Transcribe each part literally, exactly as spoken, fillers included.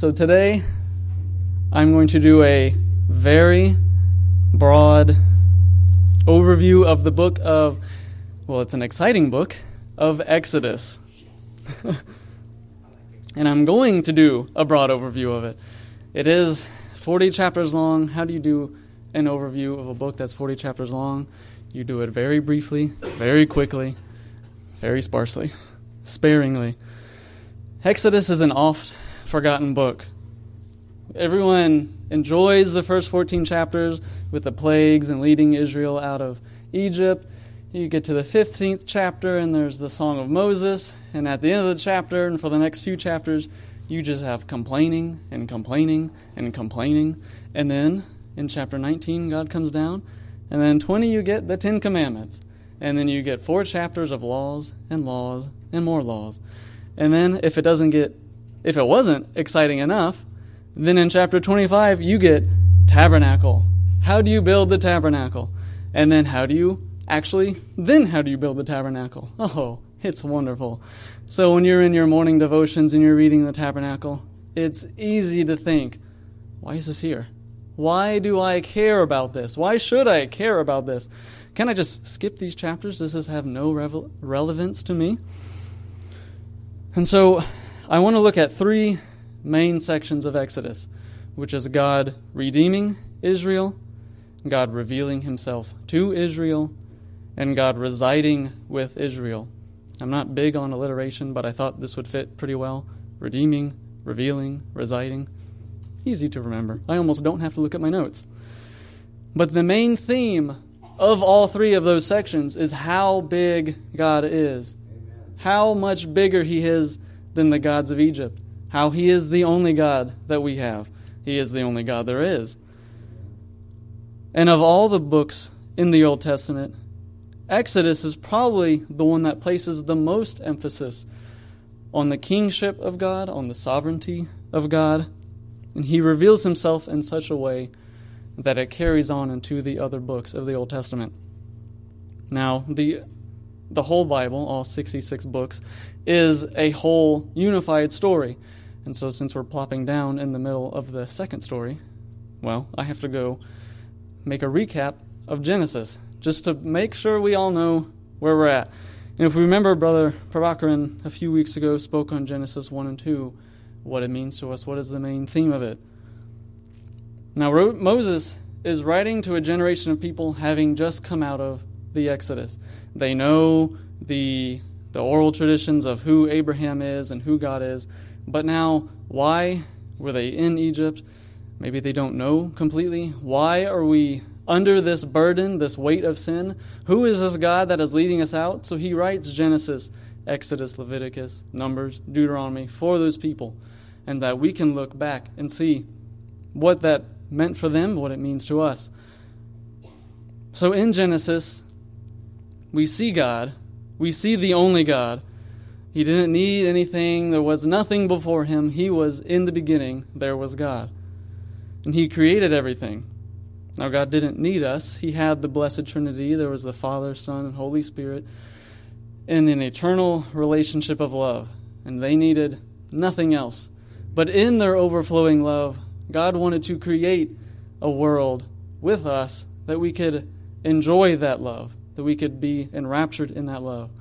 So today, I'm going to do a very broad overview of the book of, well, it's an exciting book, of Exodus. And I'm going to do a broad overview of it. It is forty chapters long. How do you do an overview of a book that's forty chapters long? You do it very briefly, very quickly, very sparsely, sparingly. Exodus is an oft-forgotten book. Everyone enjoys the first fourteen chapters with the plagues and leading Israel out of Egypt. You get to the fifteenth chapter, and there's the Song of Moses. And at the end of the chapter, and for the next few chapters, you just have complaining and complaining and complaining. And then in chapter nineteen, God comes down. And then twenty, you get the Ten Commandments. And then you get four chapters of laws and laws and more laws. And then if it doesn't get, if it wasn't exciting enough, then in chapter twenty-five, you get tabernacle. How do you build the tabernacle? And then how do you actually, then how do you build the tabernacle? Oh, it's wonderful. So when you're in your morning devotions and you're reading the tabernacle, it's easy to think, why is this here? Why do I care about this? Why should I care about this? Can I just skip these chapters? Does this have no revel- relevance to me? And so I want to look at three main sections of Exodus, which is God redeeming Israel, God revealing himself to Israel, and God residing with Israel. I'm not big on alliteration, but I thought this would fit pretty well. Redeeming, revealing, residing. Easy to remember. I almost don't have to look at my notes. But the main theme of all three of those sections is how big God is. Amen. How much bigger he is than the gods of Egypt. How he is the only God that we have. He is the only God there is. And of all the books in the Old Testament, Exodus is probably the one that places the most emphasis on the kingship of God, on the sovereignty of God. And he reveals himself in such a way that it carries on into the other books of the Old Testament. Now, the the whole Bible, all sixty-six books, is a whole unified story. And so since we're plopping down in the middle of the second story, well, I have to go make a recap of Genesis, just to make sure we all know where we're at. And if we remember, Brother Prabhakaran a few weeks ago spoke on Genesis one and two, what it means to us, what is the main theme of it. Now, Moses is writing to a generation of people having just come out of the Exodus. They know the, the oral traditions of who Abraham is and who God is, but now, why were they in Egypt? Maybe they don't know completely. Why are we under this burden, this weight of sin? Who is this God that is leading us out? So he writes Genesis, Exodus, Leviticus, Numbers, Deuteronomy for those people, and that we can look back and see what that meant for them, what it means to us. So in Genesis, we see God. We see the only God. He didn't need anything. There was nothing before him. He was in the beginning. There was God. And he created everything. Now, God didn't need us. He had the Blessed Trinity. There was the Father, Son, and Holy Spirit in an eternal relationship of love. And they needed nothing else. But in their overflowing love, God wanted to create a world with us that we could enjoy that love, that we could be enraptured in that love.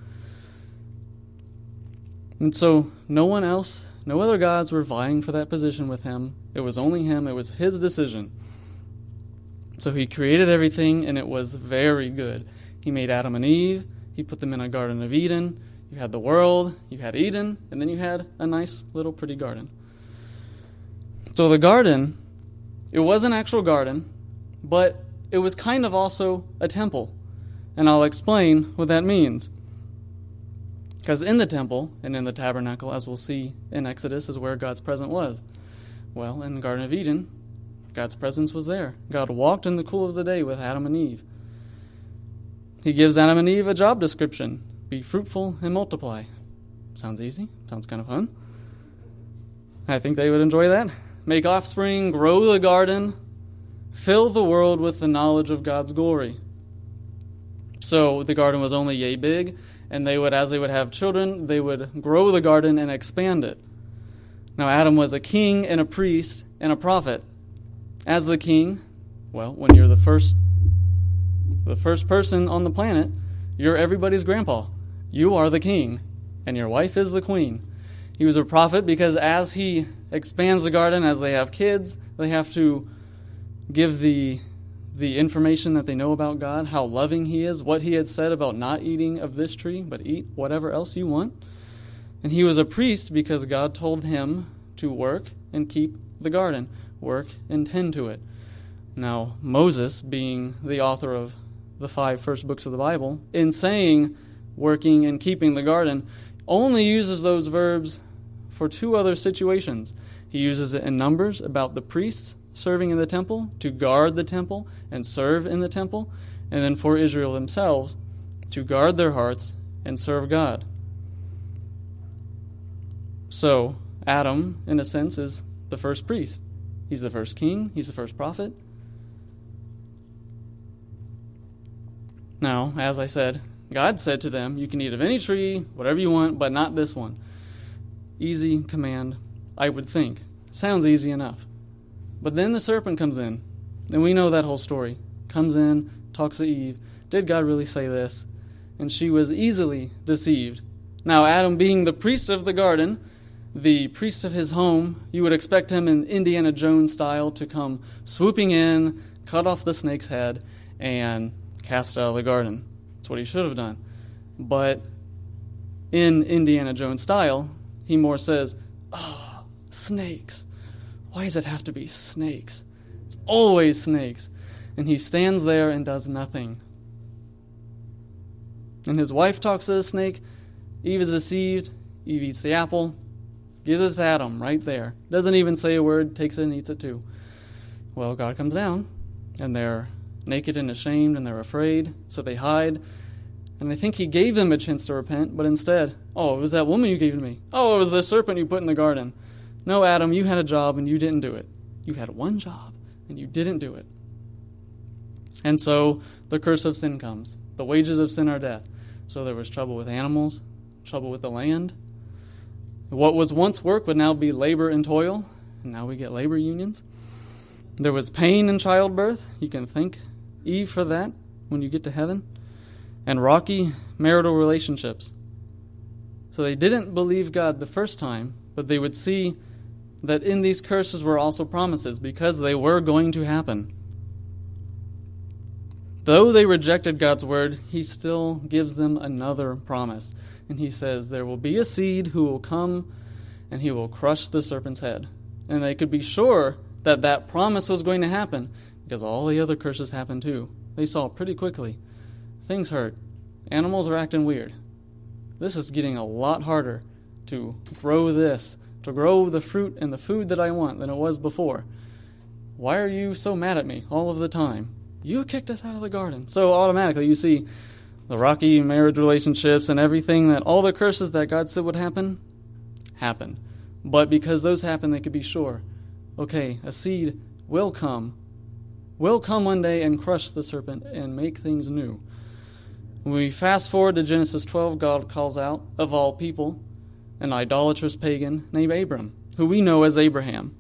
And so no one else, no other gods were vying for that position with him. It was only him. It was his decision. So he created everything, and it was very good. He made Adam and Eve. He put them in a Garden of Eden. You had the world. You had Eden. And then you had a nice little pretty garden. So the garden, it was an actual garden, but it was kind of also a temple. And I'll explain what that means. Because in the temple and in the tabernacle, as we'll see in Exodus, is where God's presence was. Well, in the Garden of Eden, God's presence was there. God walked in the cool of the day with Adam and Eve. He gives Adam and Eve a job description. Be fruitful and multiply. Sounds easy. Sounds kind of fun. I think they would enjoy that. Make offspring, grow the garden, fill the world with the knowledge of God's glory. So the garden was only yay big, and they would, as they would have children, they would grow the garden and expand it. Now, Adam was a king and a priest and a prophet. As the king, well, when you're the first, the first person on the planet, you're everybody's grandpa. You are the king, and your wife is the queen. He was a prophet because as he expands the garden, as they have kids, they have to give the the information that they know about God, how loving he is, what he had said about not eating of this tree, but eat whatever else you want. And he was a priest because God told him to work and keep the garden, work and tend to it. Now, Moses, being the author of the five first books of the Bible, in saying working and keeping the garden, only uses those verbs for two other situations. He uses it in Numbers about the priests serving in the temple, to guard the temple and serve in the temple, and then for Israel themselves, to guard their hearts and serve God. So, Adam, in a sense, is the first priest. He's the first king. He's the first prophet. Now, as I said, God said to them, you can eat of any tree, whatever you want, but not this one. Easy command, I would think. Sounds easy enough. But then the serpent comes in, and we know that whole story. Comes in, talks to Eve. Did God really say this? And she was easily deceived. Now, Adam being the priest of the garden, the priest of his home, you would expect him in Indiana Jones style to come swooping in, cut off the snake's head, and cast it out of the garden. That's what he should have done. But in Indiana Jones style, he more says, oh, snakes. Why does it have to be snakes? It's always snakes. And he stands there and does nothing. And his wife talks to the snake. Eve is deceived. Eve eats the apple. Gives it to Adam right there. Doesn't even say a word. Takes it and eats it too. Well, God comes down. And they're naked and ashamed. And they're afraid. So they hide. And I think he gave them a chance to repent. But instead, oh, it was that woman you gave to me. Oh, it was the serpent you put in the garden. No, Adam, you had a job and you didn't do it. You had one job and you didn't do it. And so the curse of sin comes. The wages of sin are death. So there was trouble with animals, trouble with the land. What was once work would now be labor and toil. And now we get labor unions. There was pain in childbirth. You can thank Eve for that when you get to heaven. And rocky marital relationships. So they didn't believe God the first time, but they would see that in these curses were also promises because they were going to happen. Though they rejected God's word, he still gives them another promise. And he says, there will be a seed who will come and he will crush the serpent's head. And they could be sure that that promise was going to happen because all the other curses happened too. They saw pretty quickly. Things hurt. Animals are acting weird. This is getting a lot harder to grow this, to grow the fruit and the food that I want than it was before. Why are you so mad at me all of the time? You kicked us out of the garden. So automatically you see the rocky marriage relationships and everything, that all the curses that God said would happen, happened. But because those happened, they could be sure, okay, a seed will come, will come one day and crush the serpent and make things new. When we fast forward to Genesis twelve, God calls out, of all people, an idolatrous pagan named Abram, who we know as Abraham.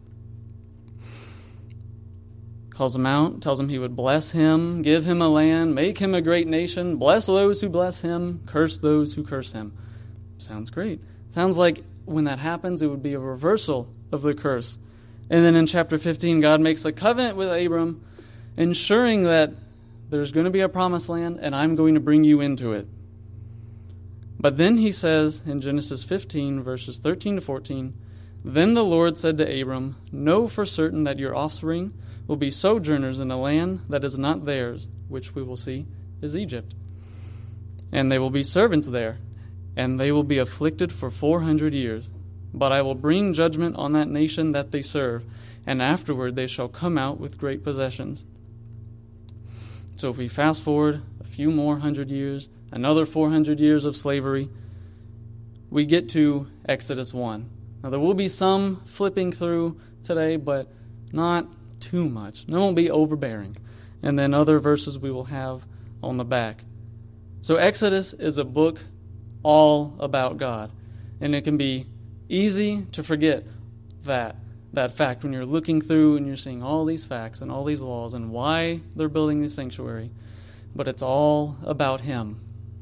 Calls him out, tells him he would bless him, give him a land, make him a great nation, bless those who bless him, curse those who curse him. Sounds great. Sounds like when that happens, it would be a reversal of the curse. And then in chapter fifteen, God makes a covenant with Abram, ensuring that there's going to be a promised land, and I'm going to bring you into it. But then he says in Genesis fifteen, verses thirteen to fourteen, then the Lord said to Abram, know for certain that your offspring will be sojourners in a land that is not theirs, which we will see is Egypt. And they will be servants there, and they will be afflicted for four hundred years. But I will bring judgment on that nation that they serve, and afterward they shall come out with great possessions. So if we fast forward a few more hundred years, another four hundred years of slavery, we get to Exodus one. Now there will be some flipping through today, but not too much. It won't be overbearing. And then other verses we will have on the back. So Exodus is a book all about God. And it can be easy to forget that that fact when you're looking through and you're seeing all these facts and all these laws and why they're building this sanctuary. But it's all about him.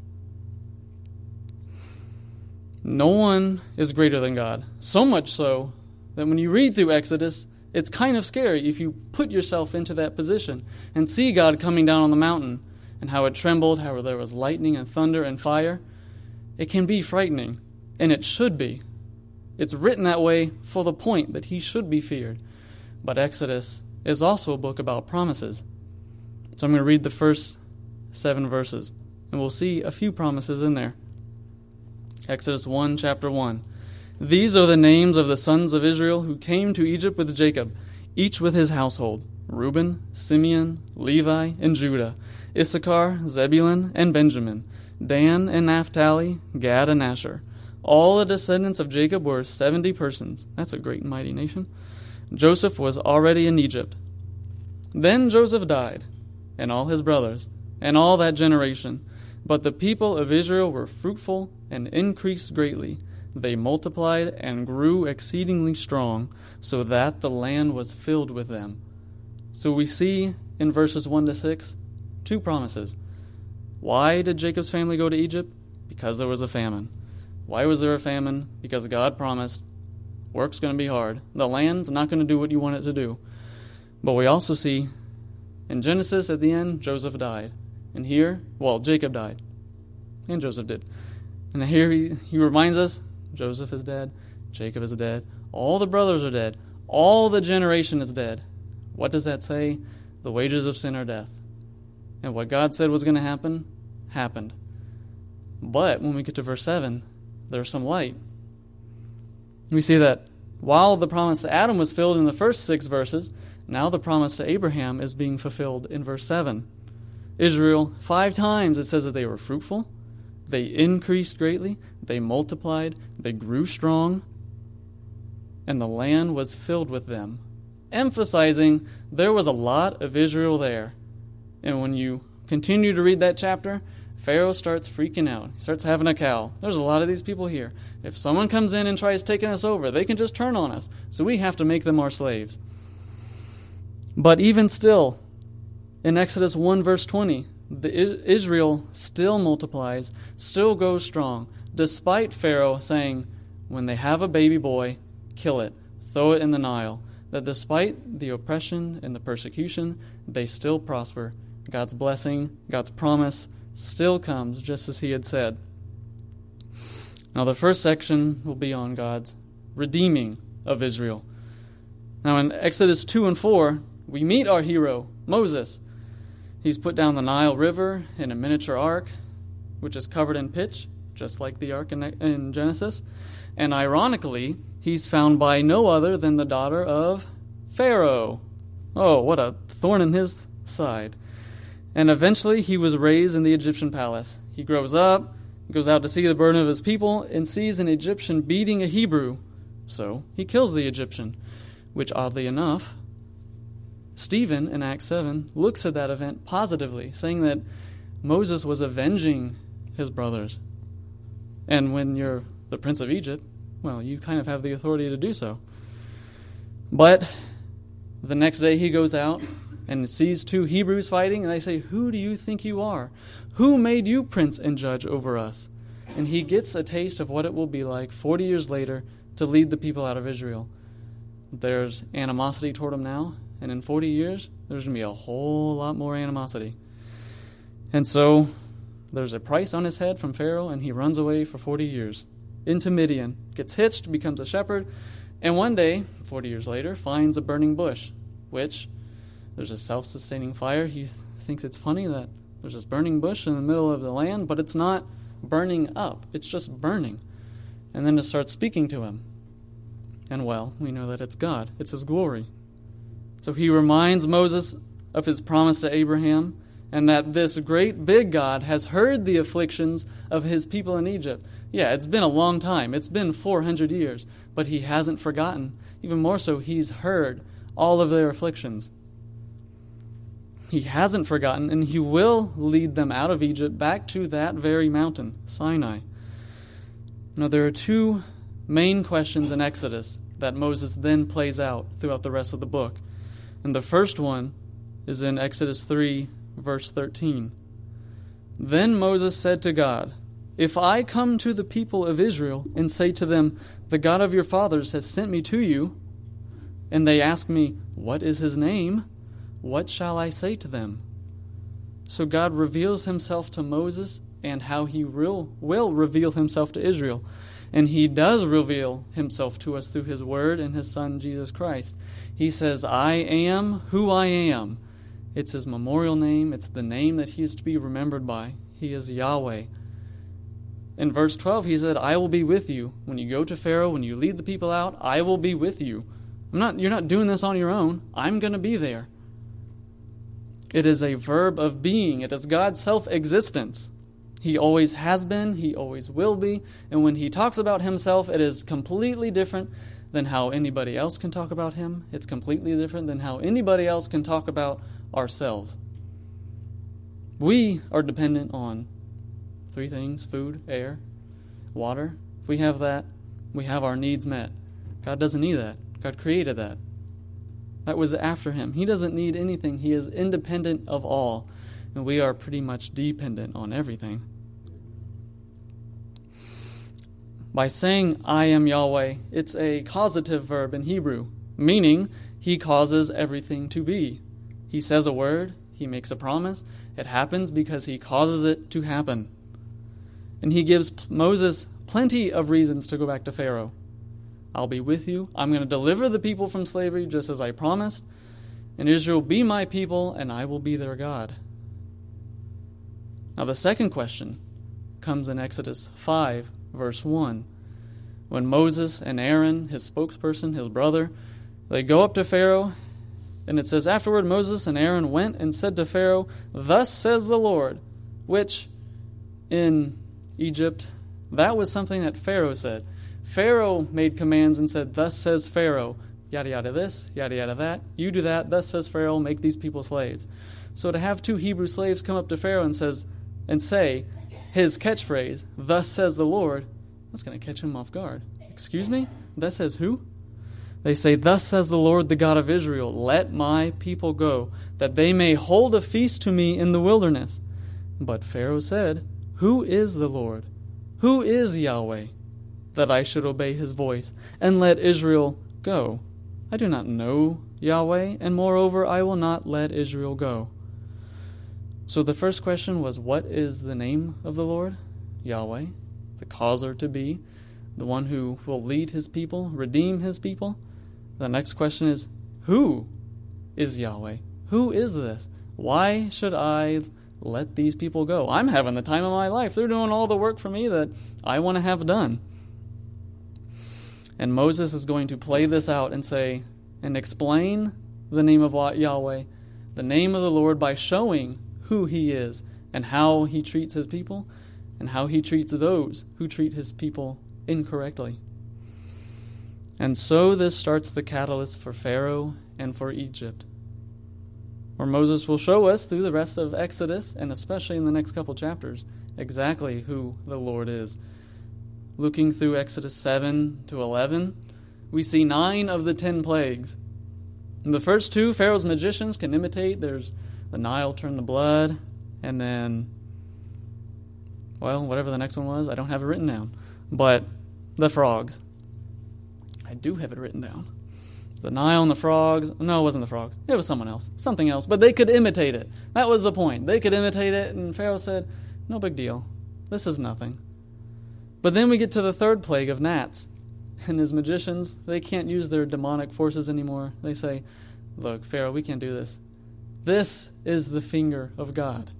No one is greater than God. So much so that when you read through Exodus, it's kind of scary if you put yourself into that position and see God coming down on the mountain and how it trembled, how there was lightning and thunder and fire. It can be frightening, and it should be. It's written that way for the point that he should be feared. But Exodus is also a book about promises. So I'm going to read the first seven verses, and we'll see a few promises in there. Exodus one, chapter one. These are the names of the sons of Israel who came to Egypt with Jacob, each with his household: Reuben, Simeon, Levi, and Judah, Issachar, Zebulun, and Benjamin, Dan and Naphtali, Gad and Asher. All the descendants of Jacob were seventy persons. That's a great and mighty nation. Joseph was already in Egypt. Then Joseph died, and all his brothers, and all that generation. But the people of Israel were fruitful and increased greatly. They multiplied and grew exceedingly strong, so that the land was filled with them. So we see in verses one to six two promises. Why did Jacob's family go to Egypt? Because there was a famine. Why was there a famine? Because God promised work's going to be hard. The land's not going to do what you want it to do. But we also see in Genesis at the end, Joseph died. And here, well, Jacob died. And Joseph did. And here he, he reminds us, Joseph is dead. Jacob is dead. All the brothers are dead. All the generation is dead. What does that say? The wages of sin are death. And what God said was going to happen, happened. But when we get to verse seven, there's some light. We see that while the promise to Adam was filled in the first six verses, now the promise to Abraham is being fulfilled in verse seven. Israel, five times it says that they were fruitful, they increased greatly, they multiplied, they grew strong, and the land was filled with them, emphasizing there was a lot of Israel there. And when you continue to read that chapter, Pharaoh starts freaking out. He starts having a cow. There's a lot of these people here. If someone comes in and tries taking us over, they can just turn on us. So we have to make them our slaves. But even still, in Exodus one, verse twenty, the Israel still multiplies, still goes strong, despite Pharaoh saying, when they have a baby boy, kill it, throw it in the Nile. That despite the oppression and the persecution, they still prosper. God's blessing, God's promise, still comes just as he had said. Now the first section will be on God's redeeming of Israel. Now in Exodus two and four, we meet our hero, Moses. He's put down the Nile River in a miniature ark, which is covered in pitch, just like the ark in, in Genesis. And ironically, he's found by no other than the daughter of Pharaoh. Oh, what a thorn in his side. And eventually he was raised in the Egyptian palace. He grows up, goes out to see the burden of his people, and sees an Egyptian beating a Hebrew. So he kills the Egyptian, which oddly enough, Stephen in Acts seven looks at that event positively, saying that Moses was avenging his brothers. And when you're the prince of Egypt, well, you kind of have the authority to do so. But the next day he goes out and sees two Hebrews fighting, and they say, who do you think you are? Who made you prince and judge over us? And he gets a taste of what it will be like forty years later to lead the people out of Israel. There's animosity toward him now, and in forty years, there's going to be a whole lot more animosity. And so there's a price on his head from Pharaoh, and he runs away for forty years into Midian, gets hitched, becomes a shepherd, and one day, forty years later, finds a burning bush, which there's a self-sustaining fire. He th- thinks it's funny that there's this burning bush in the middle of the land, but it's not burning up. It's just burning. And then it starts speaking to him. And well, we know that it's God. It's his glory. So he reminds Moses of his promise to Abraham, and that this great big God has heard the afflictions of his people in Egypt. Yeah, it's been a long time. It's been four hundred years, but he hasn't forgotten. Even more so, he's heard all of their afflictions. He hasn't forgotten, and he will lead them out of Egypt back to that very mountain, Sinai. Now, there are two main questions in Exodus that Moses then plays out throughout the rest of the book. And the first one is in Exodus three, verse thirteen. Then Moses said to God, "If I come to the people of Israel and say to them, 'The God of your fathers has sent me to you,' and they ask me, 'What is his name?' what shall I say to them?" So God reveals himself to Moses and how he will, will reveal himself to Israel. And he does reveal himself to us through his word and his son, Jesus Christ. He says, "I am who I am." It's his memorial name. It's the name that he is to be remembered by. He is Yahweh. In verse twelve, he said, "I will be with you. When you go to Pharaoh, when you lead the people out, I will be with you." I'm not, you're not doing this on your own. I'm going to be there. It is a verb of being. It is God's self-existence. He always has been. He always will be. And when he talks about himself, it is completely different than how anybody else can talk about him. It's completely different than how anybody else can talk about ourselves. We are dependent on three things: food, air, water. If we have that, we have our needs met. God doesn't need that. God created that. That was after him. He doesn't need anything. He is independent of all. And we are pretty much dependent on everything. By saying, "I am Yahweh," it's a causative verb in Hebrew, meaning he causes everything to be. He says a word, he makes a promise, it happens because he causes it to happen. And he gives Moses plenty of reasons to go back to Pharaoh. "I'll be with you. I'm going to deliver the people from slavery just as I promised. And Israel be my people, and I will be their God." Now the second question comes in Exodus five, verse one. When Moses and Aaron, his spokesperson, his brother, they go up to Pharaoh, and it says, "Afterward Moses and Aaron went and said to Pharaoh, 'Thus says the Lord,'" which in Egypt, that was something that Pharaoh said. Pharaoh made commands and said, "Thus says Pharaoh," yada yada this, yada yada that. You do that, thus says Pharaoh, make these people slaves. So to have two Hebrew slaves come up to Pharaoh and says and say his catchphrase, "Thus says the Lord," that's going to catch him off guard. Excuse me? Thus says who? They say, "Thus says the Lord, the God of Israel, let my people go, that they may hold a feast to me in the wilderness." But Pharaoh said, "Who is the Lord? Who is Yahweh, that I should obey his voice and let Israel go? I do not know Yahweh, and moreover I will not let Israel go." So the first question was, what is the name of the Lord? Yahweh, the causer to be, the one who will lead his people, redeem his people. The next question is, who is Yahweh? Who is this? Why should I let these people go? I'm having the time of my life. They're doing all the work for me that I want to have done. And Moses is going to play this out and say, and explain the name of Yahweh, the name of the Lord, by showing who he is and how he treats his people and how he treats those who treat his people incorrectly. And so this starts the catalyst for Pharaoh and for Egypt, where Moses will show us through the rest of Exodus, and especially in the next couple chapters, exactly who the Lord is. Looking through Exodus seven to eleven, we see nine of the ten plagues. In the first two, Pharaoh's magicians can imitate. There's the Nile turned to blood, and then, well, whatever the next one was, I don't have it written down. But the frogs. I do have it written down. The Nile and the frogs. No, it wasn't the frogs. It was someone else. Something else. But they could imitate it. That was the point. They could imitate it, and Pharaoh said, "No big deal. This is nothing." But then we get to the third plague of gnats. And his magicians, they can't use their demonic forces anymore. They say, "Look, Pharaoh, we can't do this. This is the finger of God."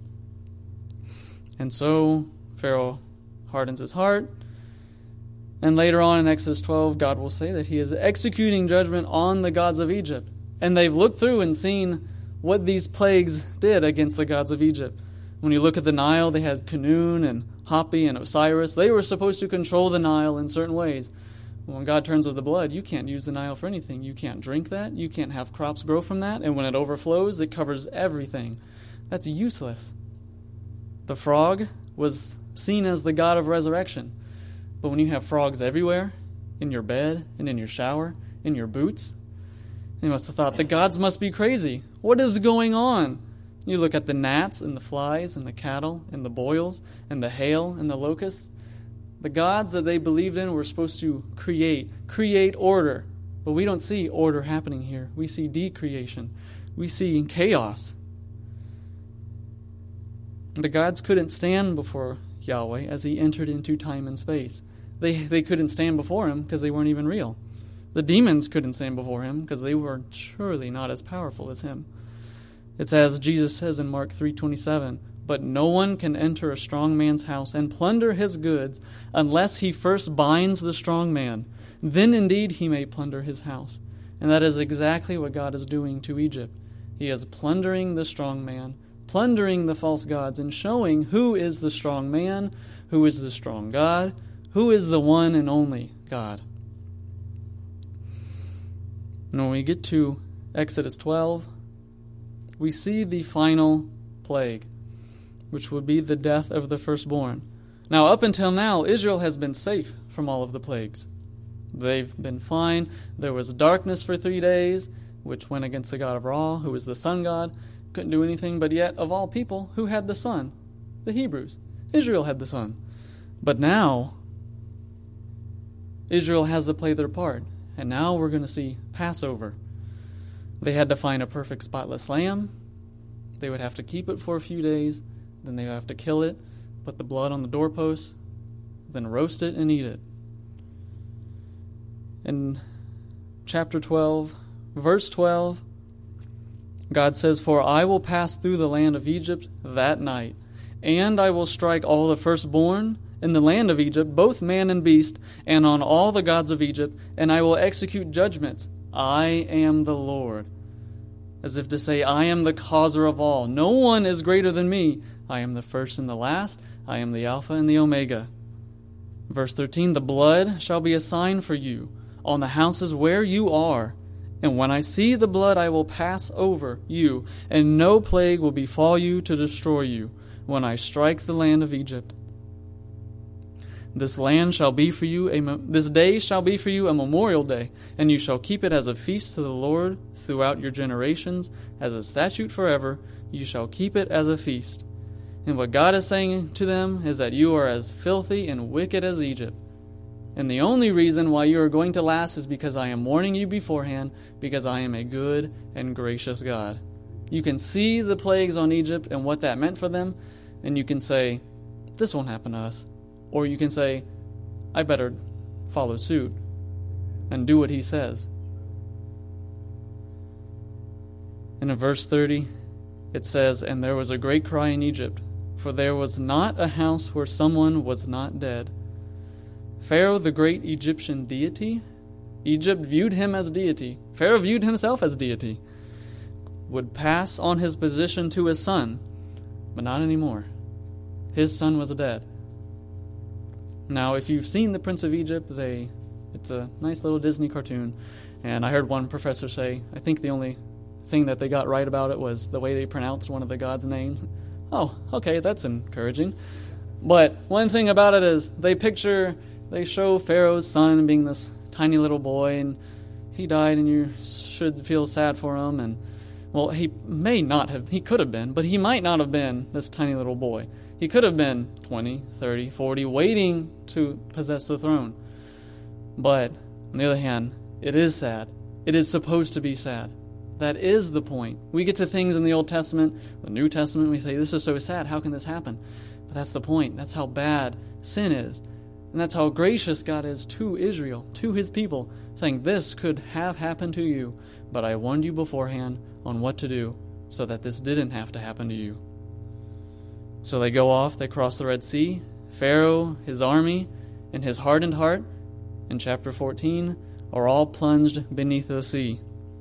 And so Pharaoh hardens his heart. And later on in Exodus twelve, God will say that he is executing judgment on the gods of Egypt. And they've looked through and seen what these plagues did against the gods of Egypt. When you look at the Nile, they had Canaan and Hapi and Osiris. They were supposed to control the Nile in certain ways. When God turns of the blood, you can't use the Nile for anything. You can't drink that. You can't have crops grow from that. And when it overflows, it covers everything. That's useless. The frog was seen as the god of resurrection. But when you have frogs everywhere, in your bed and in your shower, in your boots. They must have thought, the gods must be crazy. What is going on? You look at the gnats and the flies and the cattle and the boils and the hail and the locusts. The gods that they believed in were supposed to create, create order. But we don't see order happening here. We see decreation. We see chaos. The gods couldn't stand before Yahweh as he entered into time and space. They, they couldn't stand before him because they weren't even real. The demons couldn't stand before him because they were surely not as powerful as him. It's as Jesus says in Mark three twenty-seven, "But no one can enter a strong man's house and plunder his goods unless he first binds the strong man. Then indeed he may plunder his house." And that is exactly what God is doing to Egypt. He is plundering the strong man, plundering the false gods, and showing who is the strong man, who is the strong God, who is the one and only God. And when we get to Exodus twelve, we see the final plague, which would be the death of the firstborn. Now, up until now, Israel has been safe from all of the plagues. They've been fine. There was darkness for three days, which went against the god of Ra, who was the sun god. Couldn't do anything, but yet, of all people, who had the sun? The Hebrews. Israel had the sun. But now, Israel has to play their part. And now we're going to see Passover. They had to find a perfect spotless lamb. They would have to keep it for a few days. Then they would have to kill it, put the blood on the doorpost, then roast it and eat it. In chapter twelve, verse twelve, God says, "For I will pass through the land of Egypt that night, and I will strike all the firstborn in the land of Egypt, both man and beast, and on all the gods of Egypt, and I will execute judgments. I am the Lord." As if to say, I am the causer of all. No one is greater than me. I am the first and the last. I am the Alpha and the Omega. Verse thirteen, "The blood shall be a sign for you on the houses where you are. And when I see the blood, I will pass over you, and no plague will befall you to destroy you when I strike the land of Egypt. This land shall be for you a this day shall be for you a memorial day, and you shall keep it as a feast to the Lord throughout your generations, as a statute forever. You shall keep it as a feast." And what God is saying to them is that you are as filthy and wicked as Egypt. And the only reason why you are going to last is because I am warning you beforehand, because I am a good and gracious God. You can see the plagues on Egypt and what that meant for them, and you can say, this won't happen to us. Or you can say, I better follow suit and do what he says. And in verse thirty, it says, "And there was a great cry in Egypt, for there was not a house where someone was not dead." Pharaoh, the great Egyptian deity, Egypt viewed him as deity. Pharaoh viewed himself as deity. Would pass on his position to his son, but not anymore. His son was dead. Now, if you've seen The Prince of Egypt, they it's a nice little Disney cartoon. And I heard one professor say, I think the only thing that they got right about it was the way they pronounced one of the gods' names. Oh, okay, that's encouraging. But one thing about it is they picture, they show Pharaoh's son being this tiny little boy, and he died, and you should feel sad for him. And, well, he may not have, he could have been, but he might not have been this tiny little boy. He could have been twenty, thirty, forty, waiting to possess the throne. But, on the other hand, it is sad. It is supposed to be sad. That is the point. We get to things in the Old Testament, the New Testament, we say, this is so sad, how can this happen? But that's the point. That's how bad sin is. And that's how gracious God is to Israel, to his people, saying, this could have happened to you, but I warned you beforehand on what to do so that this didn't have to happen to you. So they go off, they cross the Red Sea. Pharaoh, his army, and his hardened heart, in chapter fourteen, are all plunged beneath the sea.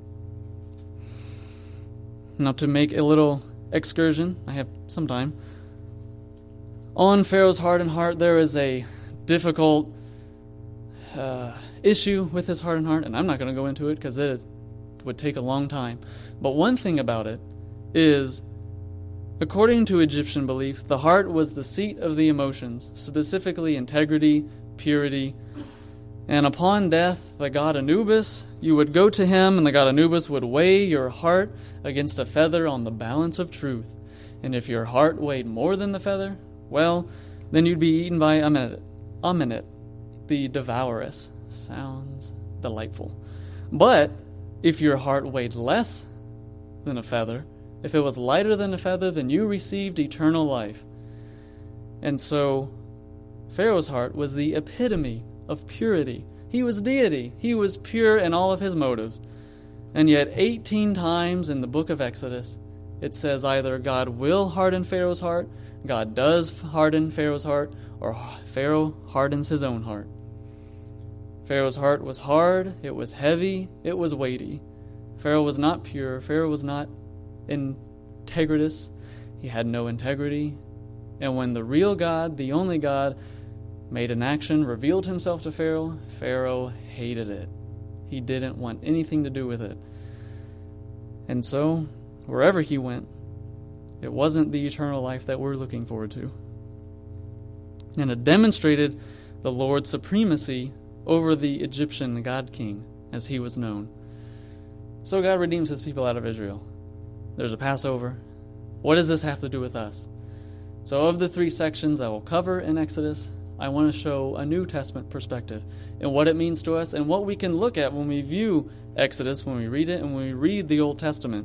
Now, to make a little excursion, I have some time. On Pharaoh's hardened heart, there is a difficult uh, issue with his hardened heart, and I'm not going to go into it because it would take a long time. But one thing about it is, according to Egyptian belief, the heart was the seat of the emotions, specifically integrity, purity. And upon death, the god Anubis, you would go to him, and the god Anubis would weigh your heart against a feather on the balance of truth. And if your heart weighed more than the feather, well, then you'd be eaten by Amenet, Amenet, the devouress. Sounds delightful. But if your heart weighed less than a feather, if it was lighter than a feather, then you received eternal life. And so Pharaoh's heart was the epitome of purity. He was deity. He was pure in all of his motives. And yet eighteen times in the book of Exodus, it says either God will harden Pharaoh's heart, God does harden Pharaoh's heart, or Pharaoh hardens his own heart. Pharaoh's heart was hard, it was heavy, it was weighty. Pharaoh was not pure. Pharaoh was not integritous. He had no integrity. And when the real God, the only God, made an action, revealed himself to Pharaoh, Pharaoh hated it. He didn't want anything to do with it. And so, wherever he went, it wasn't the eternal life that we're looking forward to. And it demonstrated the Lord's supremacy over the Egyptian god king, as he was known. So God redeems his people out of Israel. There's a Passover. What does this have to do with us? So of the three sections I will cover in Exodus, I want to show a New Testament perspective and what it means to us and what we can look at when we view Exodus, when we read it, and when we read the Old Testament.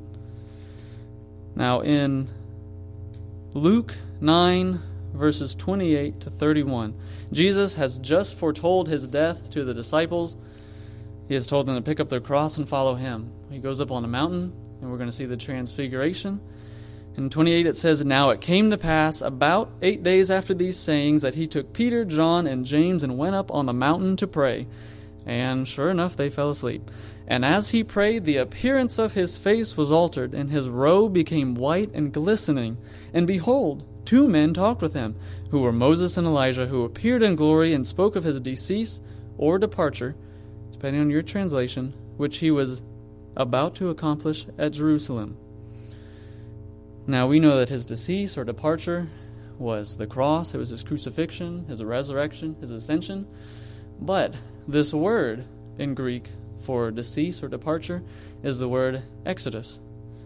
Now in Luke nine, verses twenty-eight to thirty-one, Jesus has just foretold his death to the disciples. He has told them to pick up their cross and follow him. He goes up on a mountain, and we're going to see the transfiguration. In twenty-eight it says, "Now it came to pass about eight days after these sayings that he took Peter, John, and James and went up on the mountain to pray. And sure enough, they fell asleep. And as he prayed, the appearance of his face was altered, and his robe became white and glistening. And behold, two men talked with him, who were Moses and Elijah, who appeared in glory and spoke of his decease or departure," depending on your translation, "which he was about to accomplish at Jerusalem." Now we know that his decease or departure was the cross. It was his crucifixion, his resurrection, his ascension. But this word in Greek for decease or departure is the word exodus.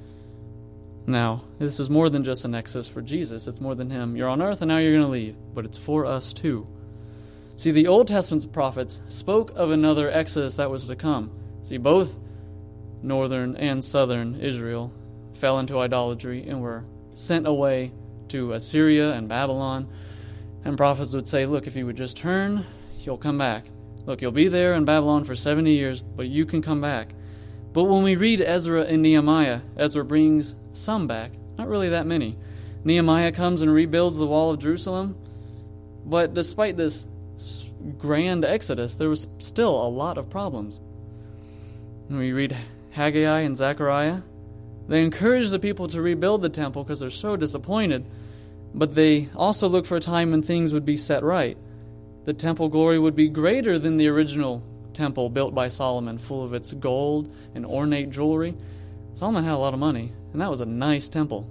Now, this is more than just an exodus for Jesus. It's more than him. You're on earth and now you're going to leave. But it's for us too. See, the Old Testament prophets spoke of another exodus that was to come. See, both northern and southern Israel fell into idolatry and were sent away to Assyria and Babylon. And prophets would say, look, if you would just turn, you'll come back. Look, you'll be there in Babylon for seventy years, but you can come back. But when we read Ezra and Nehemiah, Ezra brings some back, not really that many. Nehemiah comes and rebuilds the wall of Jerusalem. But despite this grand exodus, there was still a lot of problems. When we read Haggai and Zechariah, they encourage the people to rebuild the temple because they're so disappointed, but they also look for a time when things would be set right. The temple glory would be greater than the original temple built by Solomon, full of its gold and ornate jewelry. Solomon had a lot of money, and that was a nice temple.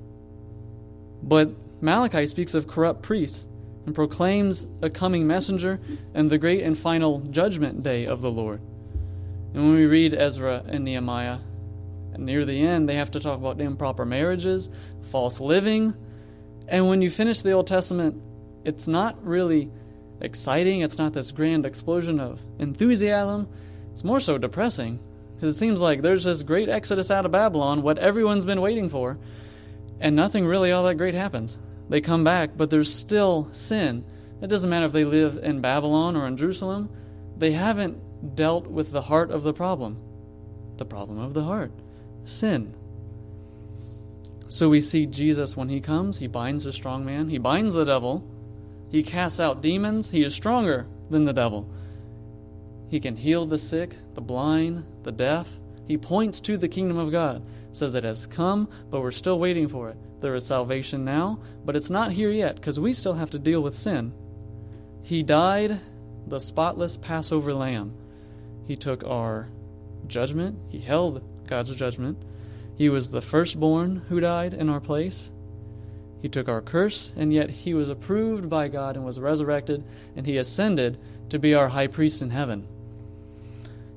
But Malachi speaks of corrupt priests and proclaims a coming messenger and the great and final judgment day of the Lord. And when we read Ezra and Nehemiah, and near the end, they have to talk about improper marriages, false living. And when you finish the Old Testament, it's not really exciting. It's not this grand explosion of enthusiasm. It's more so depressing. Because it seems like there's this great exodus out of Babylon, what everyone's been waiting for, and nothing really all that great happens. They come back, but there's still sin. It doesn't matter if they live in Babylon or in Jerusalem. They haven't dealt with the heart of the problem. The problem of the heart. Sin. So we see Jesus when he comes, he binds the strong man, he binds the devil, he casts out demons, he is stronger than the devil. He can heal the sick, the blind, the deaf. He points to the kingdom of God, says it has come, but we're still waiting for it. There is salvation now, but it's not here yet because we still have to deal with sin. He died, the spotless Passover lamb. He took our judgment, he held God's judgment. He was the firstborn who died in our place. He took our curse, and yet he was approved by God and was resurrected, and he ascended to be our high priest in heaven.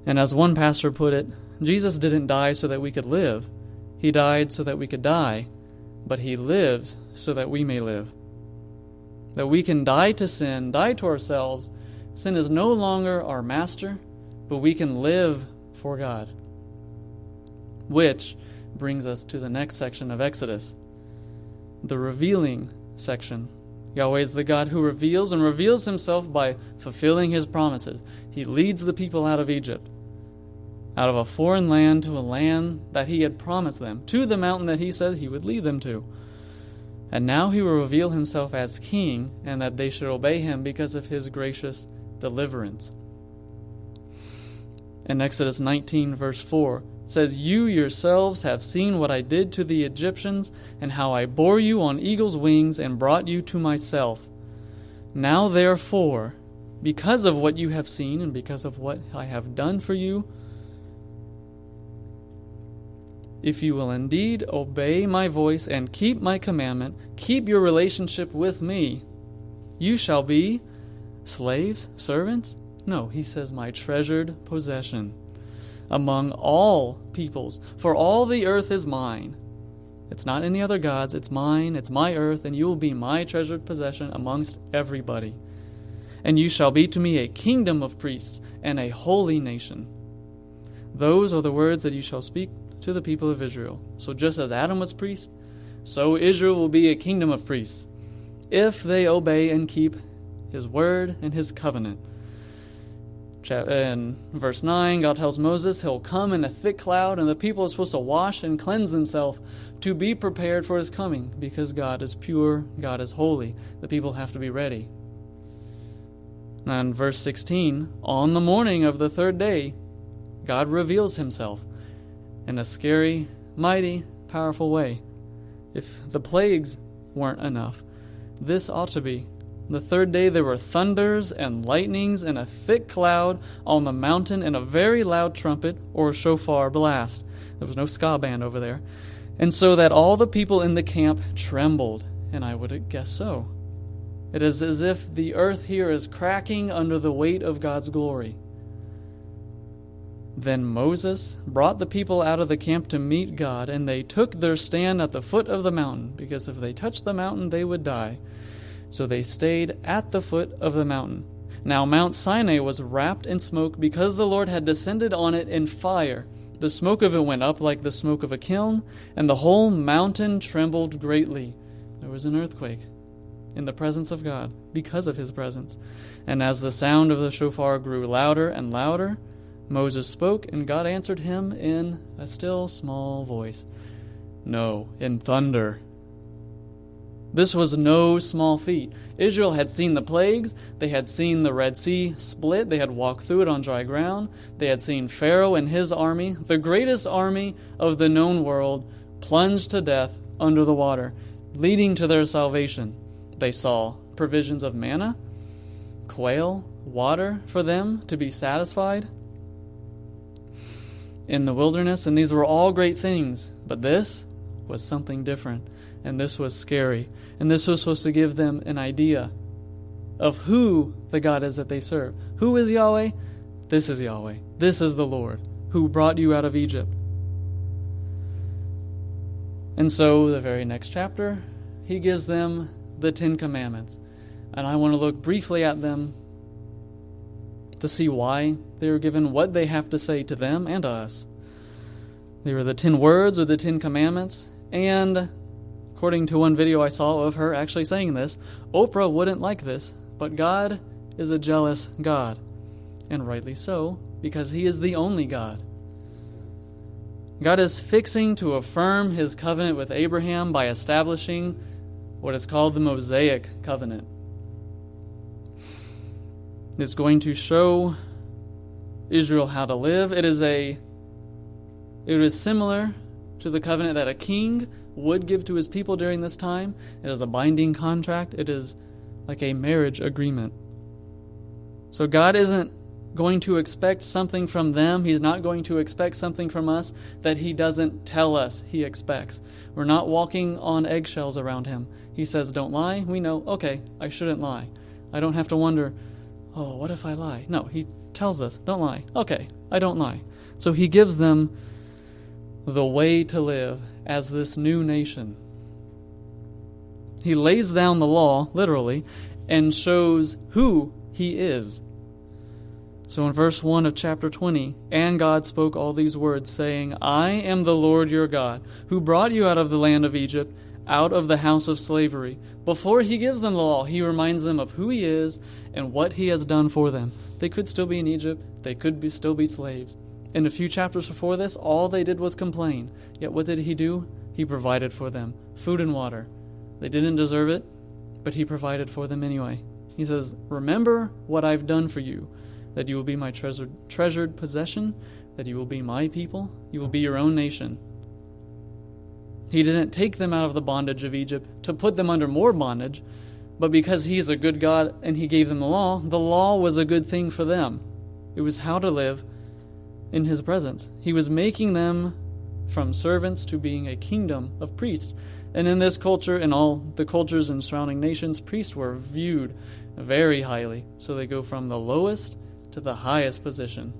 And as one pastor put it, Jesus didn't die so that we could live. He died so that we could die, but he lives so that we may live. That we can die to sin, die to ourselves. Sin is no longer our master, but we can live for God. Which brings us to the next section of Exodus, the revealing section. Yahweh is the God who reveals and reveals himself by fulfilling his promises. He leads the people out of Egypt, out of a foreign land to a land that he had promised them, to the mountain that he said he would lead them to. And now he will reveal himself as king, and that they should obey him because of his gracious deliverance. In Exodus nineteen, verse four, it says, "You yourselves have seen what I did to the Egyptians, and how I bore you on eagle's wings and brought you to myself. Now therefore, because of what you have seen and because of what I have done for you, if you will indeed obey my voice and keep my commandment, keep your relationship with me, you shall be slaves, servants? No, he says, my treasured possession among all peoples, for all the earth is mine." It's not any other gods, it's mine, it's my earth, and you will be my treasured possession amongst everybody. "And you shall be to me a kingdom of priests and a holy nation. Those are the words that you shall speak to the people of Israel." So just as Adam was priest, so Israel will be a kingdom of priests, if they obey and keep his word and his covenant. In verse nine, God tells Moses he'll come in a thick cloud, and the people are supposed to wash and cleanse themselves to be prepared for his coming, because God is pure, God is holy. The people have to be ready. And verse sixteen, on the morning of the third day, God reveals himself in a scary, mighty, powerful way. If the plagues weren't enough, this ought to be. The third day there were thunders and lightnings and a thick cloud on the mountain and a very loud trumpet or shofar blast. There was no ska band over there. And so that all the people in the camp trembled, and I would guess so. It is as if the earth here is cracking under the weight of God's glory. Then Moses brought the people out of the camp to meet God, and they took their stand at the foot of the mountain, because if they touched the mountain, they would die. So they stayed at the foot of the mountain. Now Mount Sinai was wrapped in smoke, because the Lord had descended on it in fire. The smoke of it went up like the smoke of a kiln, and the whole mountain trembled greatly. There was an earthquake in the presence of God, because of his presence. And as the sound of the shofar grew louder and louder, Moses spoke, and God answered him in a still small voice. No, in thunder. This was no small feat. Israel had seen the plagues. They had seen the Red Sea split. They had walked through it on dry ground. They had seen Pharaoh and his army, the greatest army of the known world, plunged to death under the water, leading to their salvation. They saw provisions of manna, quail, water for them to be satisfied in the wilderness, and these were all great things. But this was something different, and this was scary, and this was supposed to give them an idea of who the God is that they serve. Who is Yahweh? This is Yahweh. This is the Lord who brought you out of Egypt. And so the very next chapter, he gives them the Ten Commandments, and I want to look briefly at them to see why they were given, what they have to say to them and to us. They were the ten words or the Ten Commandments, and according to one video I saw of her actually saying this, Oprah wouldn't like this, but God is a jealous God, and rightly so, because he is the only God. God is fixing to affirm his covenant with Abraham by establishing what is called the Mosaic Covenant. It's going to show Israel how to live. It is a it is similar to the covenant that a king would give to his people during this time. It is a binding contract. It is like a marriage agreement. So God isn't going to expect something from them. He's not going to expect something from us that he doesn't tell us he expects. We're not walking on eggshells around him. He says, don't lie. We know, okay, I shouldn't lie. I don't have to wonder, oh, what if I lie? No, he tells us, don't lie. Okay, I don't lie. So he gives them the way to live as this new nation. He lays down the law, literally, and shows who he is. So in verse one of chapter twenty, and God spoke all these words, saying, I am the Lord your God, who brought you out of the land of Egypt, out of the house of slavery. Before he gives them the law, he reminds them of who he is and what he has done for them. They could still be in Egypt. They could be, still be slaves. In a few chapters before this, all they did was complain. Yet what did he do? He provided for them food and water. They didn't deserve it, but he provided for them anyway. He says, remember what I've done for you, that you will be my treasured, treasured possession, that you will be my people, you will be your own nation. He didn't take them out of the bondage of Egypt to put them under more bondage, but because he's a good God and he gave them the law, the law was a good thing for them. It was how to live in his presence. He was making them from servants to being a kingdom of priests. And in this culture and all the cultures in surrounding nations, priests were viewed very highly. So they go from the lowest to the highest position.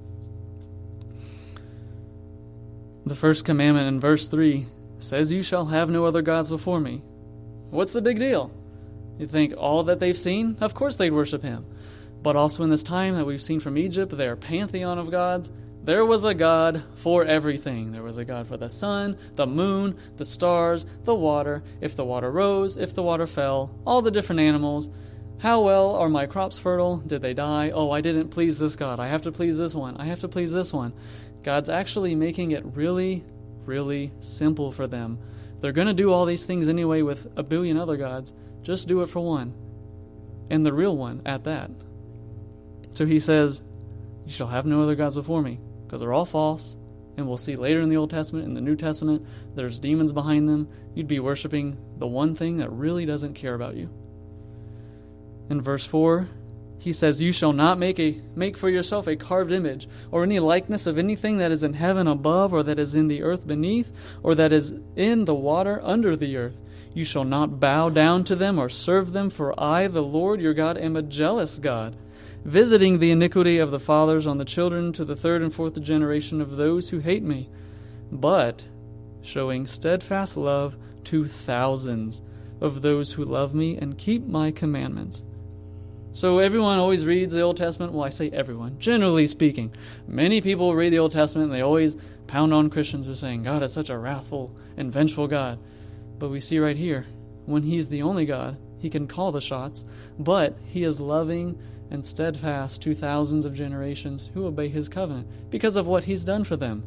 The first commandment in verse three says, you shall have no other gods before me. What's the big deal? You think all that they've seen? Of course they'd worship him. But also in this time that we've seen from Egypt, their pantheon of gods, there was a God for everything. There was a God for the sun, the moon, the stars, the water, if the water rose, if the water fell, all the different animals. How well are my crops fertile? Did they die? Oh, I didn't please this God. I have to please this one. I have to please this one. God's actually making it really, really simple for them. They're going to do all these things anyway with a billion other gods. Just do it for one. And the real one at that. So he says, you shall have no other gods before me. Because they're all false, and we'll see later in the Old Testament, in the New Testament, there's demons behind them. You'd be worshiping the one thing that really doesn't care about you. In verse four, he says, you shall not make a make for yourself a carved image, or any likeness of anything that is in heaven above, or that is in the earth beneath, or that is in the water under the earth. You shall not bow down to them or serve them, for I, the Lord your God, am a jealous God, visiting the iniquity of the fathers on the children to the third and fourth generation of those who hate me, but showing steadfast love to thousands of those who love me and keep my commandments. So everyone always reads the Old Testament. Well, I say everyone, generally speaking. Many people read the Old Testament and they always pound on Christians for saying, God is such a wrathful and vengeful God. But we see right here, when he's the only God, he can call the shots, but he is loving and steadfast to thousands of generations who obey his covenant because of what he's done for them.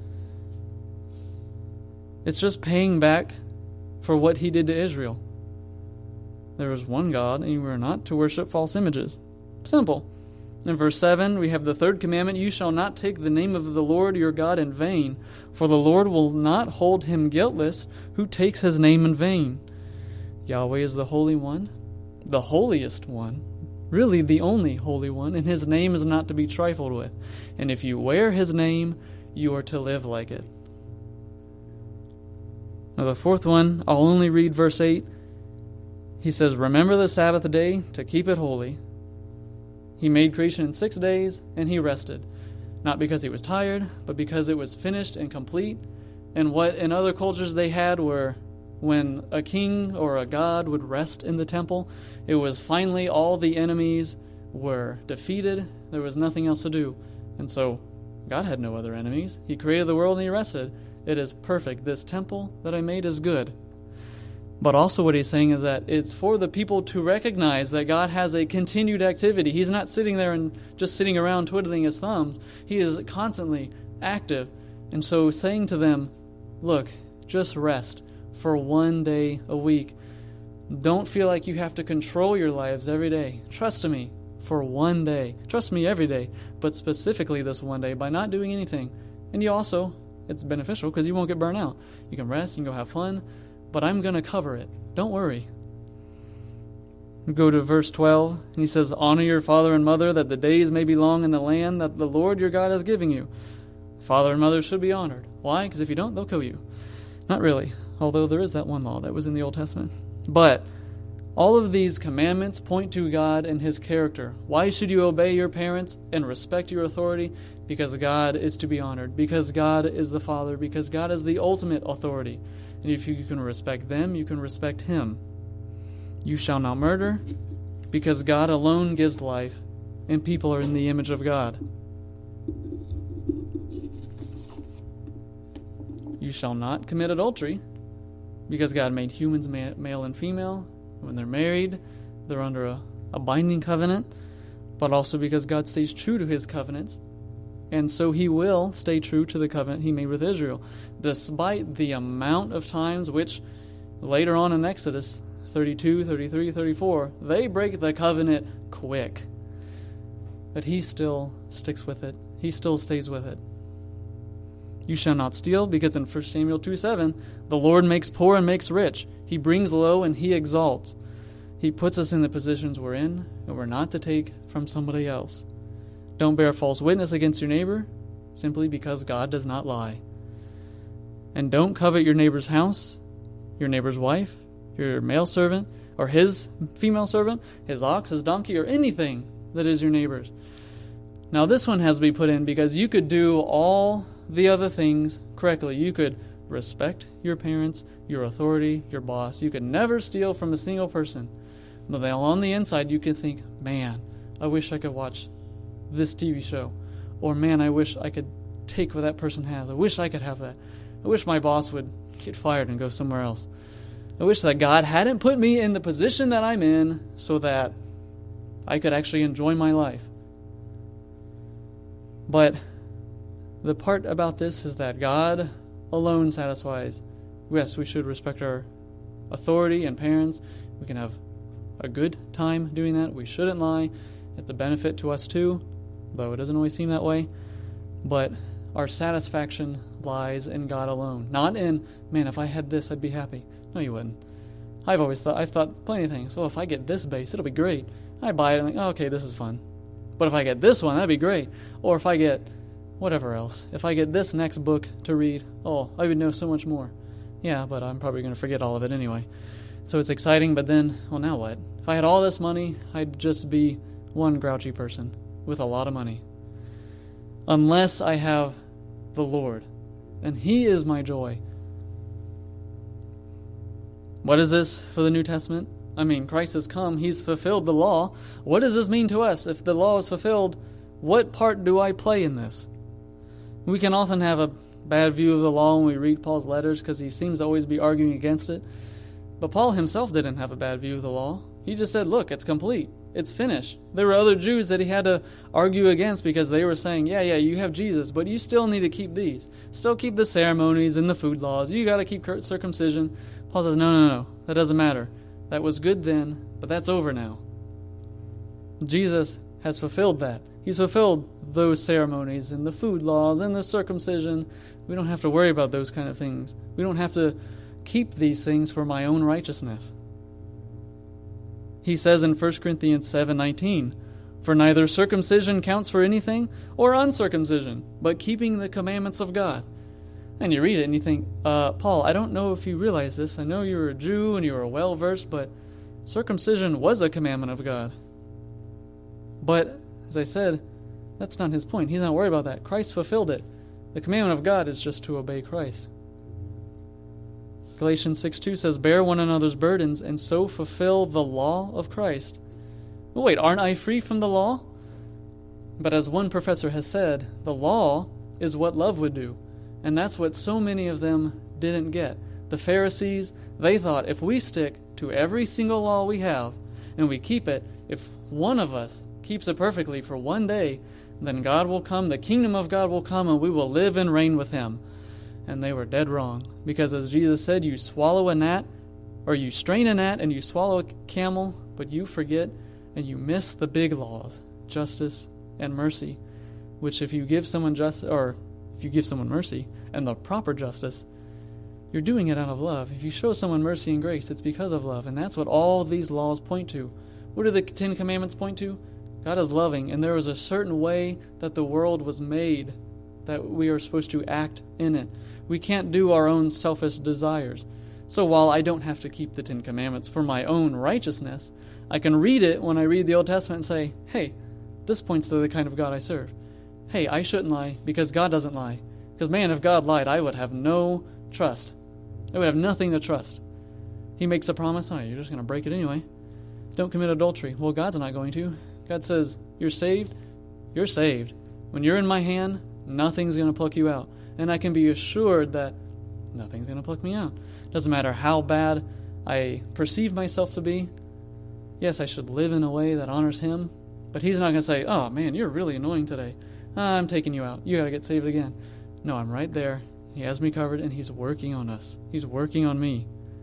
It's just paying back for what he did to Israel. There was one God, and you were not to worship false images. Simple. In verse seven, we have the third commandment, you shall not take the name of the Lord your God in vain, for the Lord will not hold him guiltless who takes his name in vain. Yahweh is the Holy One, the holiest one, really the only Holy One, and his name is not to be trifled with. And if you wear his name, you are to live like it. Now the fourth one, I'll only read verse eight. He says, remember the Sabbath day to keep it holy. He made creation in six days, and he rested. Not because he was tired, but because it was finished and complete. And what in other cultures they had were when a king or a god would rest in the temple, it was finally all the enemies were defeated. There was nothing else to do. And so God had no other enemies. He created the world and he rested. It is perfect. This temple that I made is good. But also what he's saying is that it's for the people to recognize that God has a continued activity. He's not sitting there and just sitting around twiddling his thumbs. He is constantly active. And so saying to them, look, just rest for one day a week. Don't feel like you have to control your lives every day. Trust me for one day. Trust me every day, but specifically this one day by not doing anything. And you also, it's beneficial because you won't get burnt out. You can rest, you can go have fun. But I'm going to cover it. Don't worry. Go to verse twelve, and he says, honor your father and mother, that the days may be long in the land that the Lord your God is giving you. Father and mother should be honored. Why? Because if you don't, they'll kill you. Not really, although there is that one law that was in the Old Testament. But All of these commandments point to God and His character. Why should you obey your parents and respect your authority? Because God is to be honored. Because God is the Father. Because God is the ultimate authority. And if you can respect them, you can respect Him. You shall not murder, because God alone gives life, and people are in the image of God. You shall not commit adultery, because God made humans ma- male and female. When they're married, they're under a, a binding covenant, but also because God stays true to His covenants, and so He will stay true to the covenant He made with Israel, despite the amount of times which later on in Exodus thirty-two, thirty-three, thirty-four, they break the covenant quick. But He still sticks with it. He still stays with it. You shall not steal, because in First Samuel two seven, the Lord makes poor and makes rich. He brings low and He exalts. He puts us in the positions we're in, and we're not to take from somebody else. Don't bear false witness against your neighbor, simply because God does not lie. And don't covet your neighbor's house, your neighbor's wife, your male servant, or his female servant, his ox, his donkey, or anything that is your neighbor's. Now this one has to be put in because you could do all the other things correctly. You could respect your parents, your authority, your boss. You could never steal from a single person. But then on the inside you could think, man, I wish I could watch this T V show. Or man, I wish I could take what that person has. I wish I could have that. I wish my boss would get fired and go somewhere else. I wish that God hadn't put me in the position that I'm in so that I could actually enjoy my life. But the part about this is that God alone satisfies. Yes, we should respect our authority and parents. We can have a good time doing that. We shouldn't lie. It's a benefit to us too, though it doesn't always seem that way. But our satisfaction lies in God alone. Not in, man, if I had this, I'd be happy. No, you wouldn't. I've always thought, I've thought plenty of things. Well, if I get this base, it'll be great. I buy it and think, oh, okay, this is fun. But if I get this one, that'd be great. Or if I get whatever else. If I get this next book to read, oh, I would know so much more. Yeah, but I'm probably going to forget all of it anyway. So it's exciting, but then, well, now what? If I had all this money, I'd just be one grouchy person with a lot of money. Unless I have the Lord, and He is my joy. What is this for the New Testament? I mean, Christ has come. He's fulfilled the law. What does this mean to us? If the law is fulfilled, what part do I play in this? We can often have a bad view of the law when we read Paul's letters because he seems to always be arguing against it. But Paul himself didn't have a bad view of the law. He just said, look, it's complete. It's finished. There were other Jews that he had to argue against because they were saying, yeah, yeah, you have Jesus, but you still need to keep these. Still keep the ceremonies and the food laws. You got to keep circumcision. Paul says, no, no, no, that doesn't matter. That was good then, but that's over now. Jesus has fulfilled that. He's fulfilled those ceremonies and the food laws and the circumcision. We don't have to worry about those kind of things. We don't have to keep these things for my own righteousness. He says in First Corinthians seven nineteen, for neither circumcision counts for anything or uncircumcision, but keeping the commandments of God. And you read it and you think, uh, Paul, I don't know if you realize this. I know you're a Jew and you're well-versed, but circumcision was a commandment of God. But, as I said, that's not his point. He's not worried about that. Christ fulfilled it. The commandment of God is just to obey Christ. Galatians six two says, bear one another's burdens and so fulfill the law of Christ. Well, wait, aren't I free from the law? But as one professor has said, the law is what love would do. And that's what so many of them didn't get. The Pharisees, they thought if we stick to every single law we have and we keep it, if one of us keeps it perfectly for one day, then God will come, the kingdom of God will come, and we will live and reign with Him. And they were dead wrong. Because as Jesus said, you swallow a gnat, or you strain a gnat and you swallow a camel, but you forget and you miss the big laws, justice and mercy, which if you give someone justice, or if you give someone mercy and the proper justice, you're doing it out of love. If you show someone mercy and grace, it's because of love. And that's what all these laws point to. What do the Ten Commandments point to? God is loving, and there was a certain way that the world was made that we are supposed to act in it. We can't do our own selfish desires. So while I don't have to keep the Ten Commandments for my own righteousness, I can read it when I read the Old Testament and say, hey, this points to the kind of God I serve. Hey, I shouldn't lie because God doesn't lie. Because, man, if God lied, I would have no trust. I would have nothing to trust. He makes a promise, oh, you're just going to break it anyway. Don't commit adultery. Well, God's not going to. God says, you're saved, you're saved. When you're in my hand, nothing's going to pluck you out. And I can be assured that nothing's going to pluck me out. Doesn't matter how bad I perceive myself to be. Yes, I should live in a way that honors Him. But He's not going to say, oh, man, you're really annoying today. I'm taking you out. You got to get saved again. No, I'm right there. He has me covered, and He's working on us. He's working on me.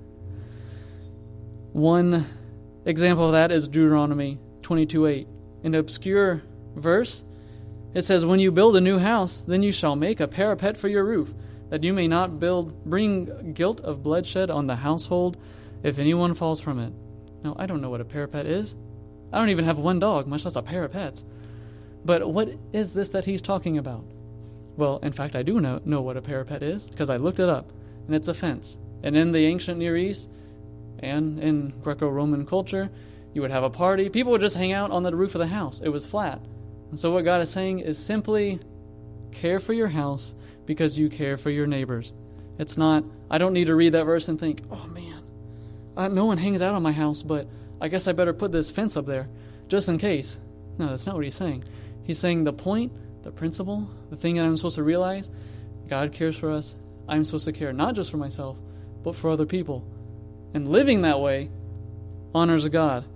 One example of that is Deuteronomy twenty-two eight. An obscure verse. It says, when you build a new house, then you shall make a parapet for your roof, that you may not build bring guilt of bloodshed on the household if anyone falls from it. Now, I don't know what a parapet is. I don't even have one dog, much less a pair of pets. But what is this that he's talking about? Well, in fact, I do know, know what a parapet is, because I looked it up, and it's a fence. And in the ancient Near East, and in Greco-Roman culture, you would have a party. People would just hang out on the roof of the house. It was flat. And so what God is saying is simply care for your house because you care for your neighbors. It's not, I don't need to read that verse and think, oh man, uh, no one hangs out on my house, but I guess I better put this fence up there just in case. No, that's not what he's saying. He's saying the point, the principle, the thing that I'm supposed to realize, God cares for us. I'm supposed to care not just for myself, but for other people. And living that way honors God.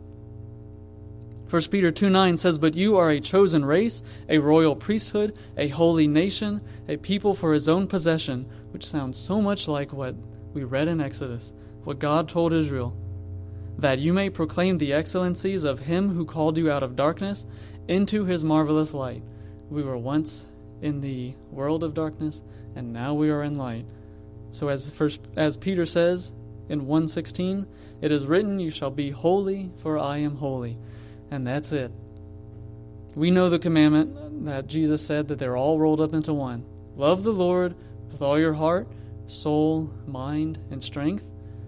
First Peter two nine says, but you are a chosen race, a royal priesthood, a holy nation, a people for His own possession, which sounds so much like what we read in Exodus, what God told Israel, that you may proclaim the excellencies of Him who called you out of darkness into His marvelous light. We were once in the world of darkness, and now we are in light. So as first, as Peter says in one sixteen, it is written, you shall be holy, for I am holy. And that's it. We know the commandment that Jesus said that they're all rolled up into one. Love the Lord with all your heart, soul, mind, and strength.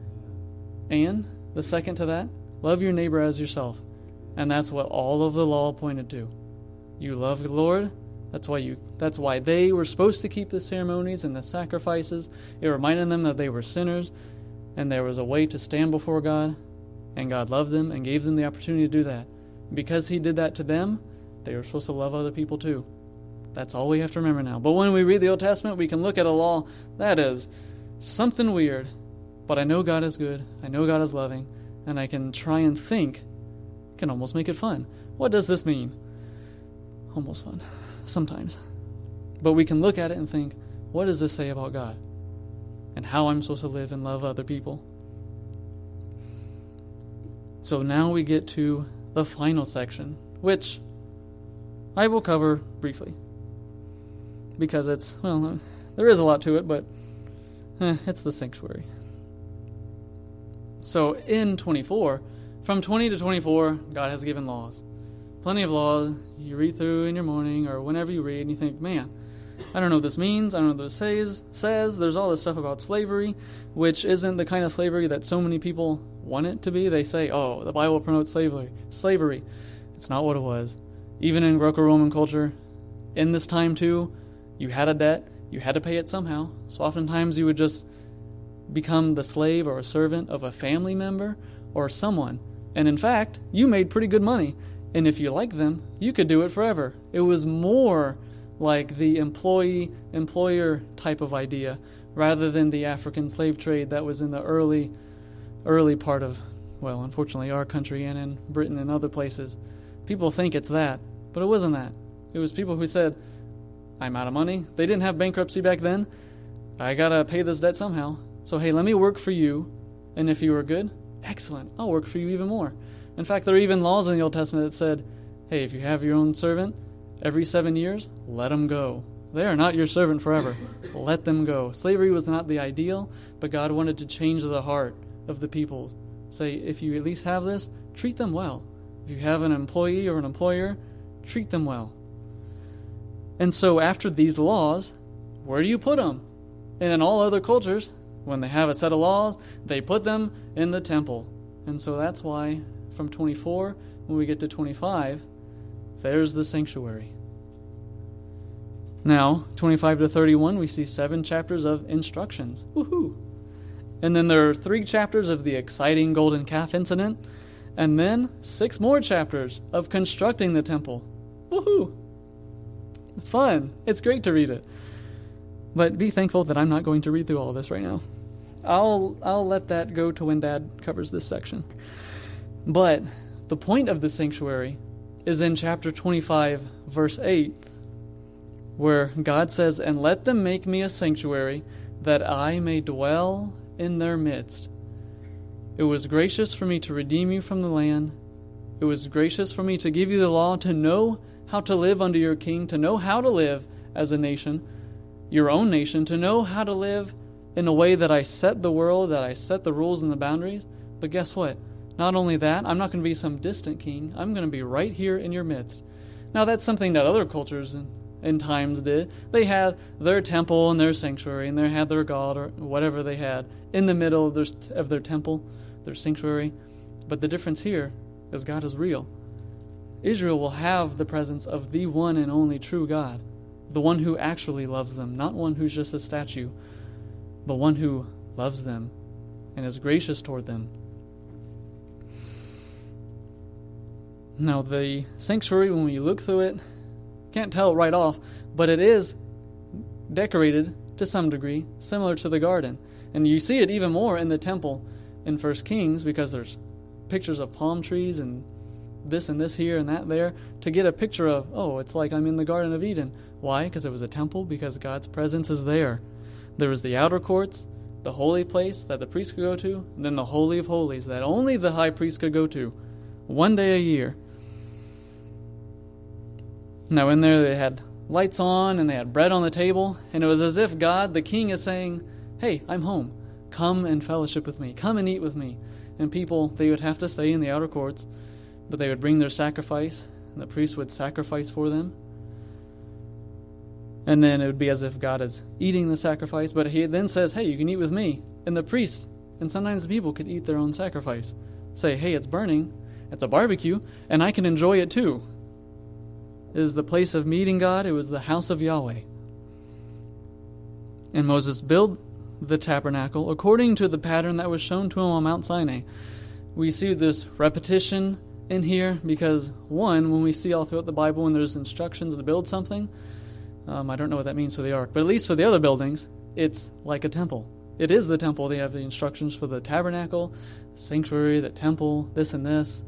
And the second to that, love your neighbor as yourself. And that's what all of the law pointed to. You love the Lord. That's why you. That's why they were supposed to keep the ceremonies and the sacrifices. It reminded them that they were sinners, and there was a way to stand before God, and God loved them and gave them the opportunity to do that. Because He did that to them, they were supposed to love other people too. That's all we have to remember now. But when we read the Old Testament, we can look at a law that is something weird. But I know God is good. I know God is loving. And I can try and think, can almost make it fun. What does this mean? Almost fun. Sometimes. But we can look at it and think, what does this say about God? And how I'm supposed to live and love other people? So now we get to the final section, which I will cover briefly. Because it's, well, there is a lot to it, but eh, it's the sanctuary. So in twenty-four, from twenty to twenty-four, God has given laws. Plenty of laws you read through in your morning or whenever you read, and you think, man, I don't know what this means. I don't know what this says. says. There's all this stuff about slavery, which isn't the kind of slavery that so many people want it to be. They say, oh, the Bible promotes slavery. Slavery. It's not what it was. Even in Greco-Roman culture, in this time too, you had a debt. You had to pay it somehow. So oftentimes you would just become the slave or a servant of a family member or someone. And in fact, you made pretty good money. And if you liked them, you could do it forever. It was more like the employee-employer type of idea, rather than the African slave trade that was in the early, early part of, well, unfortunately, our country and in Britain and other places. People think it's that, but it wasn't that. It was people who said, I'm out of money. They didn't have bankruptcy back then. I gotta pay this debt somehow. So, hey, let me work for you, and if you were good, excellent, I'll work for you even more. In fact, there are even laws in the Old Testament that said, hey, if you have your own servant, every seven years, let them go. They are not your servant forever. Let them go. Slavery was not the ideal, but God wanted to change the heart of the people. Say, if you at least have this, treat them well. If you have an employee or an employer, treat them well. And so after these laws, where do you put them? And in all other cultures, When they have a set of laws, they put them in the temple. And so that's why from twenty-four, when we get to twenty-five, there's the sanctuary. Now, twenty-five to thirty-one, we see seven chapters of instructions. Woohoo! And then there are three chapters of the exciting golden calf incident, and then six more chapters of constructing the temple. Woohoo! Fun. It's great to read it. But be thankful that I'm not going to read through all of this right now. I'll I'll let that go to when Dad covers this section. But the point of the sanctuary is in chapter twenty-five, verse eight, where God says, "And let them make me a sanctuary, that I may dwell in their midst. It was gracious for me to redeem you from the land. It was gracious for me to give you the law, to know how to live under your king, to know how to live as a nation, your own nation, to know how to live in a way that I set the world, that I set the rules and the boundaries." But guess what? Not only that, I'm not going to be some distant king. I'm going to be right here in your midst. Now, that's something that other cultures in, in times did. They had their temple and their sanctuary, and they had their god or whatever they had in the middle of their, of their temple, their sanctuary. But the difference here is God is real. Israel will have the presence of the one and only true God, the one who actually loves them, not one who's just a statue, but one who loves them and is gracious toward them. Now, the sanctuary, when we look through it, can't tell right off, but it is decorated to some degree, similar to the garden. And you see it even more in the temple in First Kings, because there's pictures of palm trees and this and this here and that there, to get a picture of, oh, it's like I'm in the Garden of Eden. Why? Because it was a temple, because God's presence is there. There was the outer courts, the holy place that the priest could go to, and then the Holy of Holies that only the high priest could go to one day a year. Now in there they had lights on and they had bread on the table, and it was as if God, the king, is saying, "Hey, I'm home. Come and fellowship with me. Come and eat with me." And people, they would have to stay in the outer courts, but they would bring their sacrifice, and the priest would sacrifice for them. And then it would be as if God is eating the sacrifice, but he then says, "Hey, you can eat with me." And the priest, and sometimes the people, could eat their own sacrifice. Say, "Hey, it's burning. It's a barbecue, and I can enjoy it too." It is the place of meeting God. It was the house of Yahweh. And Moses built the tabernacle according to the pattern that was shown to him on Mount Sinai. We see this repetition in here because, one, when we see all throughout the Bible when there's instructions to build something, um, I don't know what that means for the ark, but at least for the other buildings, it's like a temple. It is the temple. They have the instructions for the tabernacle, the sanctuary, the temple, this and this.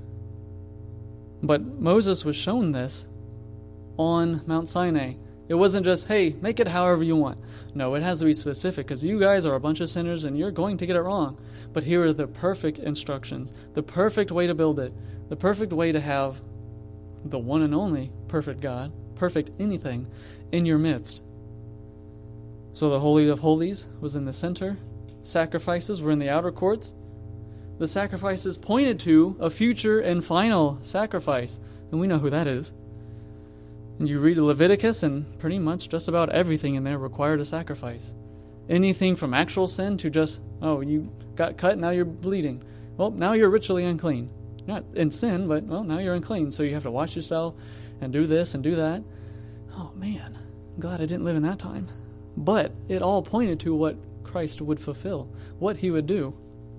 But Moses was shown this on Mount Sinai. It wasn't just, hey, make it however you want. No, it has to be specific, because you guys are a bunch of sinners and you're going to get it wrong. But here are the perfect instructions, the perfect way to build it, the perfect way to have the one and only perfect God, perfect anything, in your midst. So the Holy of Holies was in the center. Sacrifices were in the outer courts. The sacrifices pointed to a future and final sacrifice, and we know who that is. And you read Leviticus, and pretty much just about everything in there required a sacrifice. Anything from actual sin to just, oh, you got cut, now you're bleeding. Well, now you're ritually unclean. You're not in sin, but, well, now you're unclean, so you have to wash yourself and do this and do that. Oh, man, I'm glad I didn't live in that time. But it all pointed to what Christ would fulfill, what he would do.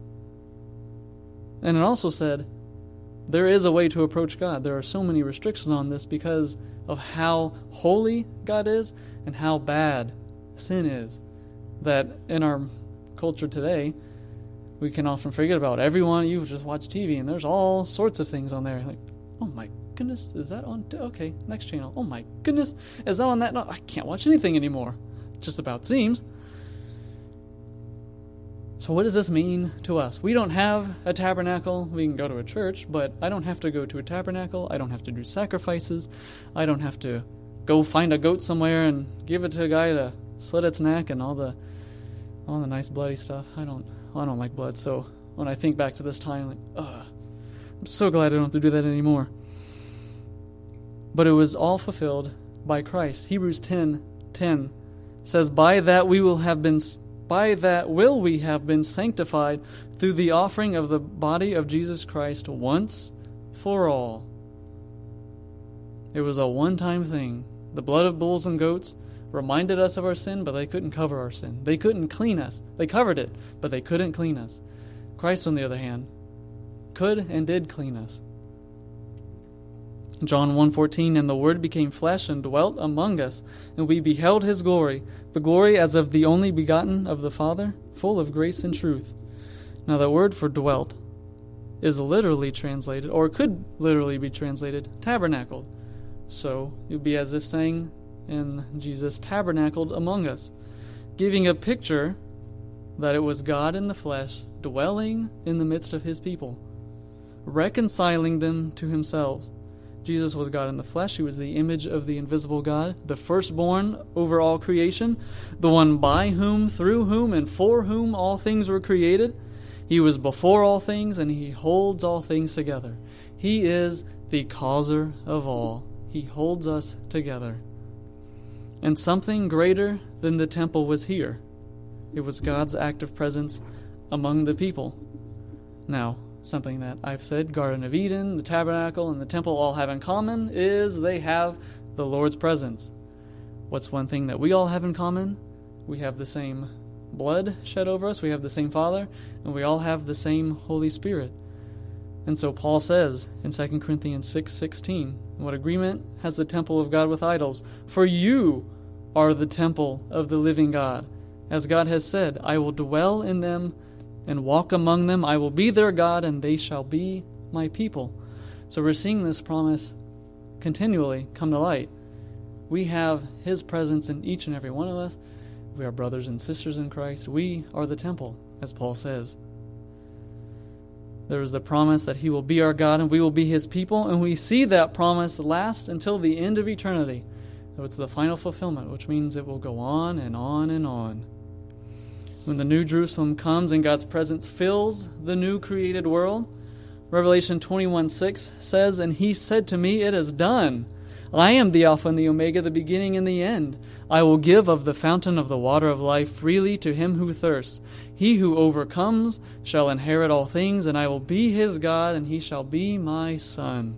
And it also said, there is a way to approach God. There are so many restrictions on this because of how holy God is and how bad sin is, that in our culture today, we can often forget about. Everyone, you just watch T V and there's all sorts of things on there. Like, oh my goodness, is that on? T- okay, next channel. Oh my goodness, is that on that? No, I can't watch anything anymore. Just about seems. So what does this mean to us? We don't have a tabernacle. We can go to a church, but I don't have to go to a tabernacle. I don't have to do sacrifices. I don't have to go find a goat somewhere and give it to a guy to slit its neck and all the all the nice bloody stuff. I don't I don't like blood. So when I think back to this time, like, ugh, I'm so glad I don't have to do that anymore. But it was all fulfilled by Christ. Hebrews ten ten says, "By that we will have been by that will we have been sanctified through the offering of the body of Jesus Christ once for all. It was a one-time thing. The blood of bulls and goats reminded us of our sin, but they couldn't cover our sin. They couldn't clean us. They covered it, but they couldn't clean us. Christ, on the other hand, could and did clean us. John one fourteen, and the Word became flesh and dwelt among us, and we beheld his glory, the glory as of the only begotten of the Father, full of grace and truth. Now the word for dwelt is literally translated, or could literally be translated, tabernacled. So it would be as if saying, and Jesus tabernacled among us, giving a picture that it was God in the flesh dwelling in the midst of his people, reconciling them to himself. Jesus was God in the flesh. He was the image of the invisible God, the firstborn over all creation, the one by whom, through whom, and for whom all things were created. He was before all things, and he holds all things together. He is the causer of all. He holds us together. And something greater than the temple was here. It was God's active presence among the people. Now, something that I've said, Garden of Eden, the tabernacle, and the temple all have in common is they have the Lord's presence. What's one thing that we all have in common? We have the same blood shed over us, we have the same Father, and we all have the same Holy Spirit. And so Paul says in Second Corinthians six sixteen, what agreement has the temple of God with idols? For you are the temple of the living God. As God has said, I will dwell in them and walk among them. I will be their God, and they shall be my people. So we're seeing this promise continually come to light. We have his presence in each and every one of us. We are brothers and sisters in Christ. We are the temple, as Paul says. There is the promise that he will be our God and we will be his people, and we see that promise last until the end of eternity. So it's the final fulfillment, which means it will go on and on and on. When the New Jerusalem comes and God's presence fills the new created world, Revelation twenty-one six says, and he said to me, it is done. I am the Alpha and the Omega, the beginning and the end. I will give of the fountain of the water of life freely to him who thirsts. He who overcomes shall inherit all things, and I will be his God, and he shall be my son.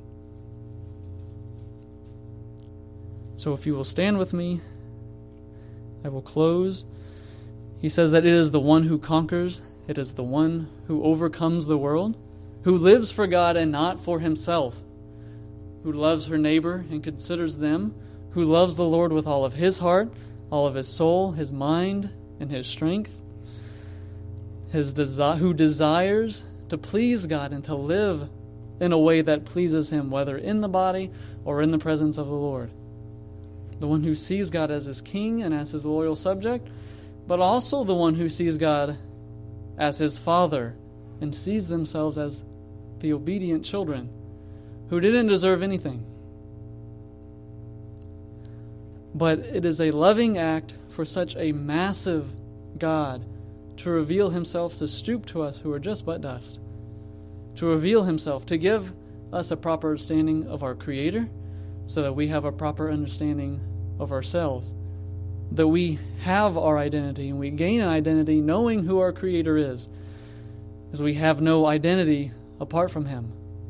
So if you will stand with me, I will close. He says that it is the one who conquers, it is the one who overcomes the world, who lives for God and not for himself, who loves her neighbor and considers them, who loves the Lord with all of his heart, all of his soul, his mind, and his strength, his desi- who desires to please God and to live in a way that pleases him, whether in the body or in the presence of the Lord. The one who sees God as his king and as his loyal subject, but also the one who sees God as his father and sees themselves as the obedient children who didn't deserve anything. But it is a loving act for such a massive God to reveal himself, to stoop to us who are just but dust, to reveal himself, to give us a proper understanding of our Creator so that we have a proper understanding of ourselves, that we have our identity and we gain an identity knowing who our Creator is, as we have no identity apart from him.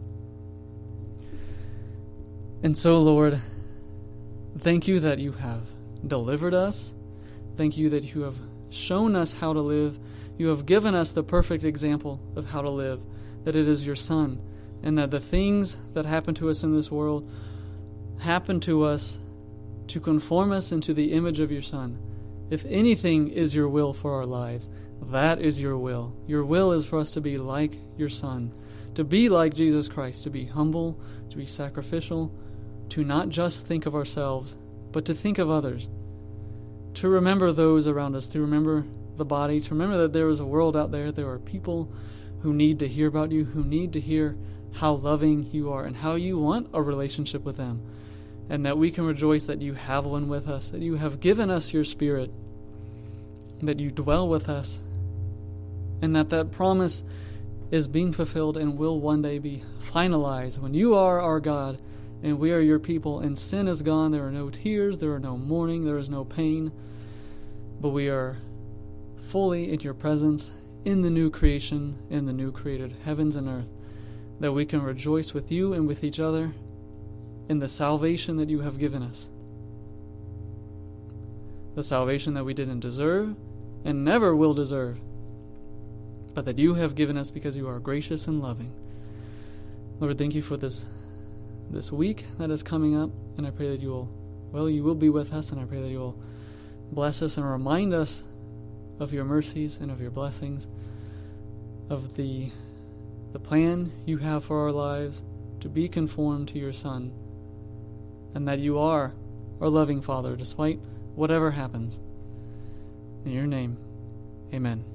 And so, Lord, thank you that you have delivered us. Thank you that you have shown us how to live. You have given us the perfect example of how to live, that it is your Son, and that the things that happen to us in this world happen to us to conform us into the image of your Son. If anything is your will for our lives, that is your will. Your will is for us to be like your Son, to be like Jesus Christ, to be humble, to be sacrificial, to not just think of ourselves, but to think of others, to remember those around us, to remember the body, to remember that there is a world out there, there are people who need to hear about you, who need to hear how loving you are and how you want a relationship with them, and that we can rejoice that you have one with us, that you have given us your Spirit, that you dwell with us, and that that promise is being fulfilled and will one day be finalized when you are our God and we are your people, and sin is gone. There are no tears, there are no mourning, there is no pain, but we are fully in your presence, in the new creation, in the new created heavens and earth, that we can rejoice with you and with each other in the salvation that you have given us. The salvation that we didn't deserve and never will deserve, but that you have given us because you are gracious and loving. Lord, thank you for this this week that is coming up, and I pray that you will, well, you will be with us, and I pray that you will bless us and remind us of your mercies and of your blessings, of the the plan you have for our lives to be conformed to your Son, and that you are our loving Father despite whatever happens. In your name, amen.